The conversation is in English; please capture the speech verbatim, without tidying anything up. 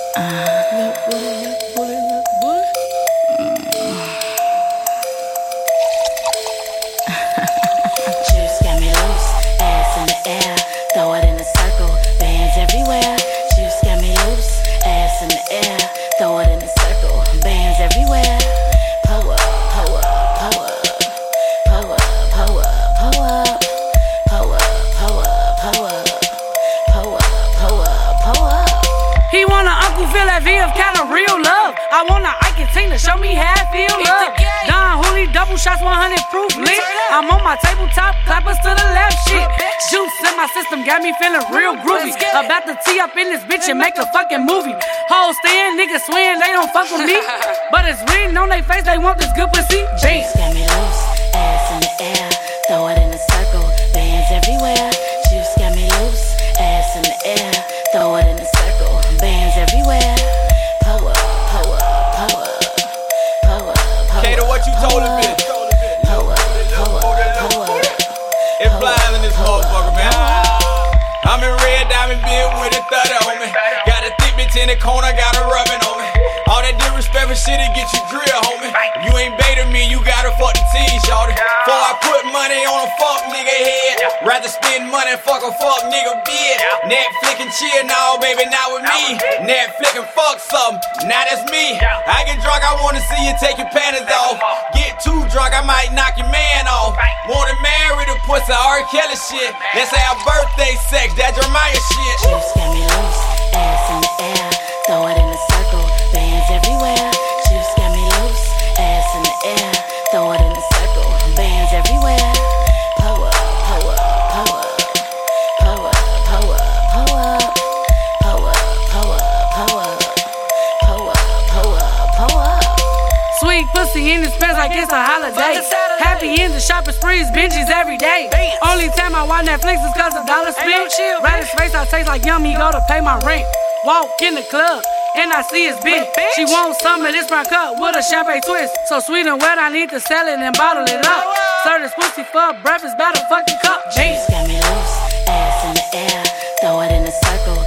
Look, bully, look, bully, look, bully. Juice got me loose, ass in the air, throw it in a circle, bands everywhere. Juice got me loose, ass in the air, throw it in a circle, bands everywhere. Pull up, pull up, pull up, pull up, pull up, pull up, pull up, pull up, pull up, pull up, pull up, pull up. He want a Uncle Phil that V of kind of real love. I want a Ike and Tina show me how I feel love. Don Hooley, double shots, one hundred proof lit. I'm on my tabletop, clappers to the left shit. Juice in my system got me feeling real groovy. About to tee up in this bitch and make a fucking movie. Hoes stand, niggas swing, they don't fuck with me. But it's written on their face, they want this good pussy. Bam. Juice got me loose, ass in the air, throw it in a circle, bands everywhere. Juice got me loose, ass in the air, throw it in a circle, bands everywhere. Pull up, pull up, pull up, pull up, pull Kato, what you told up, the bitch? pull up, pull up, pull up. It flies in this motherfucker, man. I'm in red diamond bill with a thirty on me. Got a thick bitch in the corner, got her rubbing on me. All that disrespect for shit, it get you drill, homie. You ain't baiting me, you gotta fuck the T, shawty. Before I put money on a fuck nigga head, rather spend money, fuck a fuck nigga bid. Netflix and chill, nah, baby, not with me. Netflix and fuck something, now that's me. I get drunk, I wanna see you take your panties off. Get too drunk, I might knock your man off. Wanna marry the pussy, R. Kelly shit. Let's have birthday sex, that Jeremiah shit. Juice got me loose, ass in the air, throw it in a circle, bands everywhere. Juice got me loose, ass in the air, throw it in a circle, bands everywhere. Pull up, pull up, pull up, pull up, pull up, pull up, pull up, pull up, pull up, pull up, pull up, pull up. Sweet pussy in the pants like it's a holiday. Happy in the shopping sprees, binges every day. Only time I watch Netflix is cause of dollar spent. Right in space, I taste like yummy, go to pay my rent. Walk in the club, and I see his bitch. She wants some of this brown cup with a champagne twist. So sweet and wet, I need to sell it and bottle it up. Serve this pussy for breakfast, better fucking cup. Juice got me loose, ass in the air, throw it in a circle,